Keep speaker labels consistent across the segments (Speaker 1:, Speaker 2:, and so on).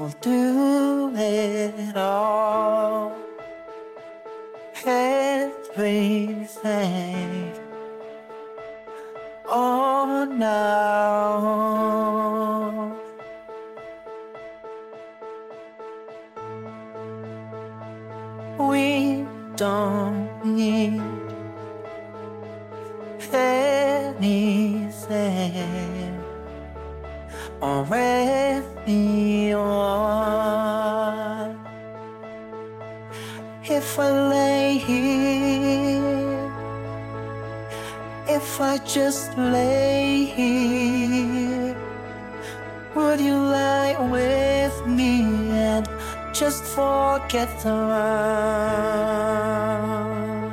Speaker 1: will do it all. Everything. Oh, now we don't need anything or anyone. If I lay here, if I just lay here, would you lie with me and just forget the world?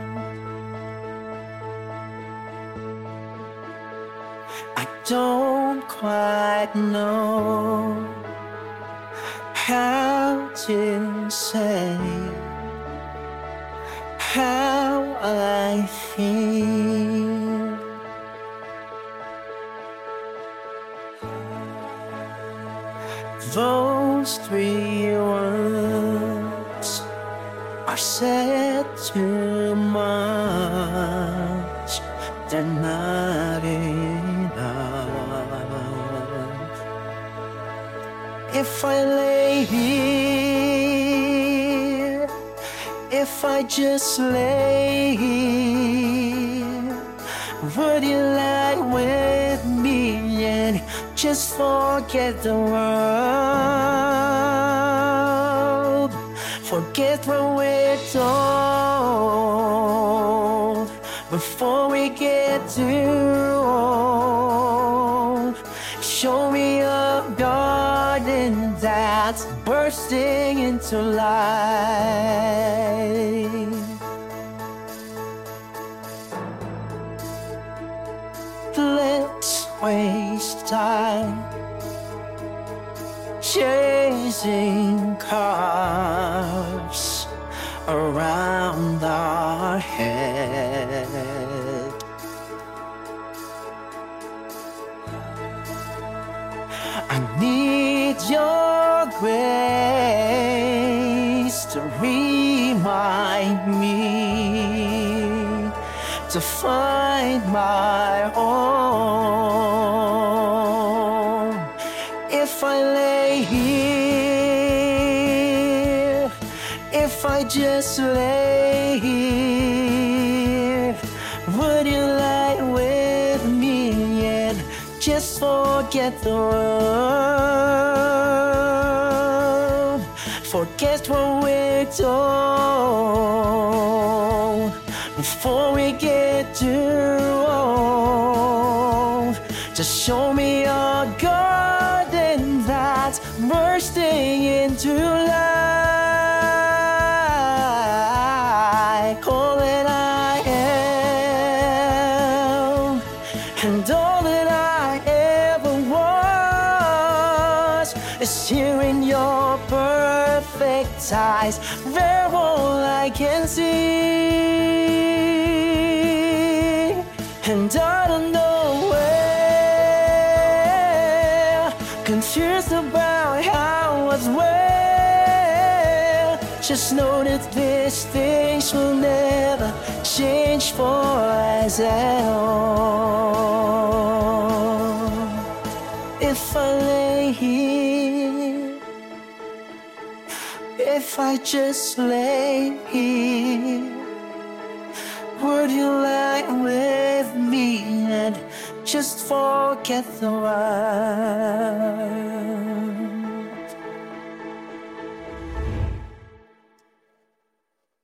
Speaker 1: I don't quite know how to say how I feel. Those three words are said too much. They're not enough. If I lay here, if I just lay here, would you lie with me and just forget the world? Forget what we're told before we get too old. Show me a garden that's bursting into life. Let's waste time chasing cars around our head. I need your grace to remind me to find my own. If I lay here, if I just lay here, would you lie with me and just forget the world? Forget what we're told before we get too old. Just show me a garden that's bursting into life. All that I am and all that I ever was is here in your perfect eyes. They're all I can see, and I don't know where, confused about how as well. Just know that these things will never change for us at all. If I lay here, if I just lay here, would you lie with me and just forget the world?